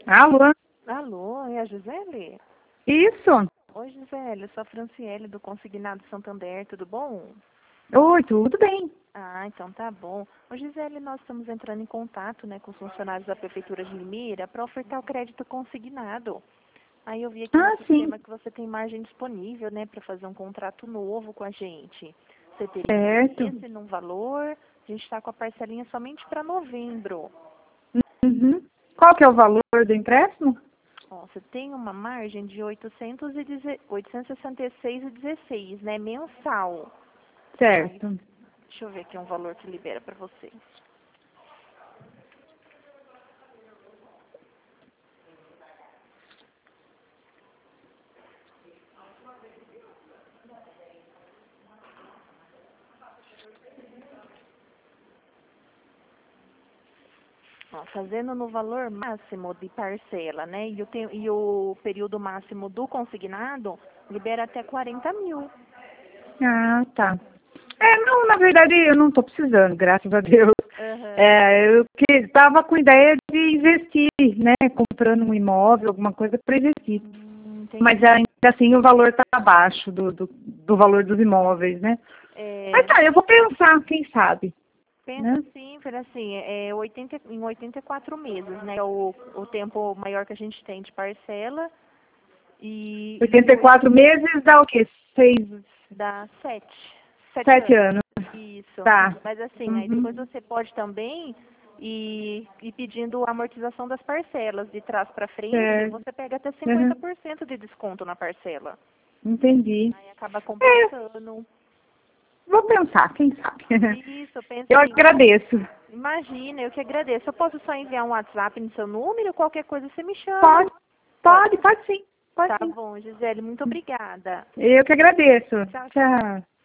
Alô? Alô, é a Gisele? Isso? Oi, Gisele, eu sou a Franciele do Consignado Santander, tudo bom? Oi, tudo bem. Ah, então tá bom. Ô, Gisele, nós estamos entrando em contato, com os funcionários da Prefeitura de Limeira para ofertar o crédito consignado. Aí eu vi aqui no Ah, sim. sistema que você tem margem disponível, para fazer um contrato novo com a gente. Você teria Certo. interesse num valor? A gente está com a parcelinha somente para novembro. Uhum. Qual que é o valor do empréstimo? Ó, você tem uma margem de 866,16, mensal. Aí, Certo. deixa eu ver aqui um valor que libera para você. Ó, fazendo no valor máximo de parcela, e o período máximo do consignado, libera até 40 mil. Ah, tá. Não, na verdade eu não estou precisando, graças a Deus. Aham. Eu que estava com ideia de investir, né? Comprando um imóvel, alguma coisa para investir. Mas Entendi. ainda assim o valor está abaixo do valor dos imóveis, né? Mas É, tá, eu vou pensar, quem sabe, pensa né? assim, foi assim, em 84 meses, né? É o tempo maior que a gente tem de parcela e 84 meses dá o quê? dá 7 7 anos. anos. Isso. Tá. Mas assim, aí depois Uhum. você pode também ir pedindo a amortização das parcelas de trás para frente, Certo. você pega até Uhum. 50% de desconto na parcela. Entendi. Aí acaba É, compensando. vou pensar, quem sabe. Isso, pensa Eu assim, agradeço. imagina, eu que agradeço. Eu posso só enviar um WhatsApp no seu número, qualquer coisa você me chama. Pode, Pode? pode sim. Pode Tá sim. bom, Gisele, muito obrigada. Eu que agradeço. Tchau, tchau. Tchau.